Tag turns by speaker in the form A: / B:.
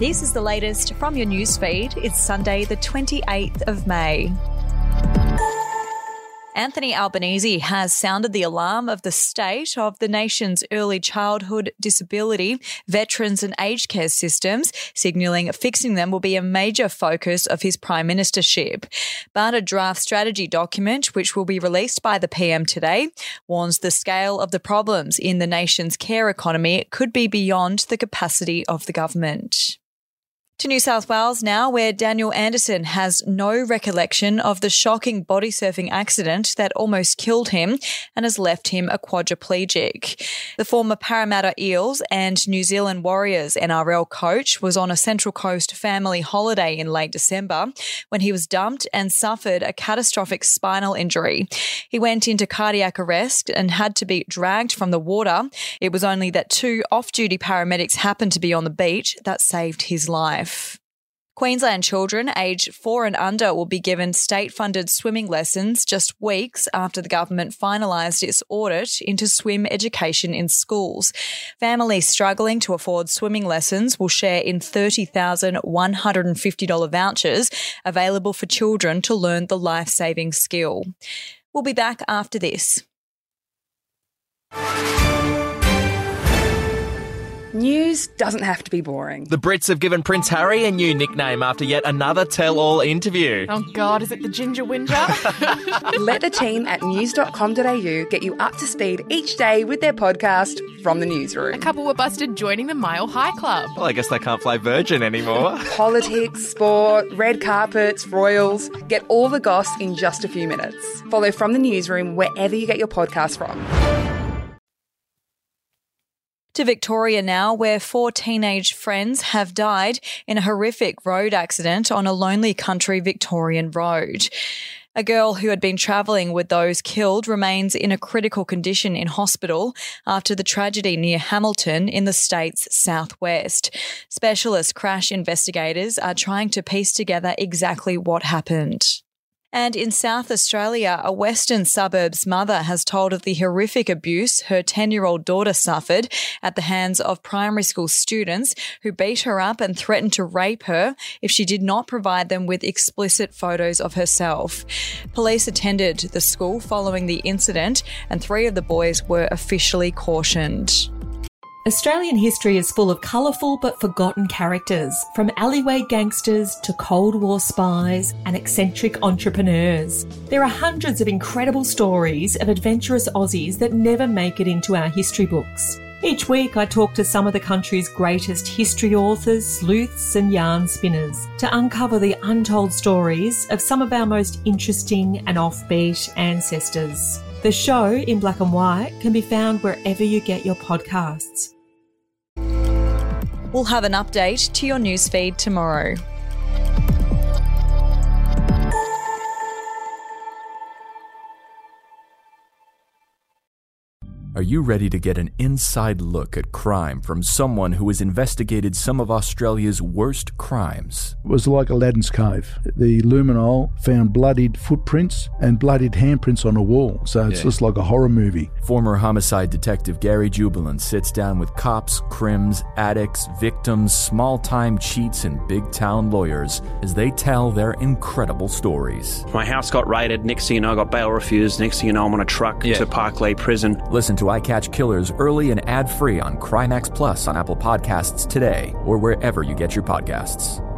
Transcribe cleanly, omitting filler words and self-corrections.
A: This is the latest from your newsfeed. It's Sunday, the 28th of May. Anthony Albanese has sounded the alarm of the state of the nation's early childhood, disability, veterans and aged care systems, signalling fixing them will be a major focus of his prime ministership. But a draft strategy document, which will be released by the PM today, warns the scale of the problems in the nation's care economy could be beyond the capacity of the government. To New South Wales now, where Daniel Anderson has no recollection of the shocking body surfing accident that almost killed him and has left him a quadriplegic. The former Parramatta Eels and New Zealand Warriors NRL coach was on a Central Coast family holiday in late December when he was dumped and suffered a catastrophic spinal injury. He went into cardiac arrest and had to be dragged from the water. It was only that two off-duty paramedics happened to be on the beach that saved his life. Queensland children aged 4 and under will be given state-funded swimming lessons just weeks after the government finalised its audit into swim education in schools. Families struggling to afford swimming lessons will share in $30,150 vouchers available for children to learn the life-saving skill. We'll be back after this.
B: News doesn't have to be boring.
C: The Brits have given Prince Harry a new nickname after yet another tell-all interview.
D: Oh God, is it the Ginger Whinger?
B: Let the team at news.com.au get you up to speed each day with their podcast, From the Newsroom.
D: A couple were busted joining the Mile High Club.
C: Well, I guess they can't play Virgin anymore.
B: Politics, sport, red carpets, royals. Get all the goss in just a few minutes. Follow From the Newsroom wherever you get your podcast from.
A: To Victoria now, where 4 teenage friends have died in a horrific road accident on a lonely country Victorian road. A girl who had been travelling with those killed remains in a critical condition in hospital after the tragedy near Hamilton in the state's southwest. Specialist crash investigators are trying to piece together exactly what happened. And in South Australia, a western suburbs mother has told of the horrific abuse her 10-year-old daughter suffered at the hands of primary school students who beat her up and threatened to rape her if she did not provide them with explicit photos of herself. Police attended the school following the incident and 3 of the boys were officially cautioned.
E: Australian history is full of colourful but forgotten characters, from alleyway gangsters to Cold War spies and eccentric entrepreneurs. There are hundreds of incredible stories of adventurous Aussies that never make it into our history books. Each week I talk to some of the country's greatest history authors, sleuths and yarn spinners to uncover the untold stories of some of our most interesting and offbeat ancestors. The show, in black and white, can be found wherever you get your podcasts.
A: We'll have an update to your newsfeed tomorrow.
F: Are you ready to get an inside look at crime from someone who has investigated some of Australia's worst crimes?
G: It was like Aladdin's Cave. The luminol found bloodied footprints and bloodied handprints on a wall, so it's just like a horror movie.
F: Former homicide detective Gary Jubilant sits down with cops, crims, addicts, victims, small-time cheats and big-town lawyers as they tell their incredible stories.
H: My house got raided, next thing you know I got bail refused, next thing you know I'm on a truck to Parklea Prison.
F: Listen to I Catch Killers early and ad-free on Crimex Plus on Apple Podcasts today or wherever you get your podcasts.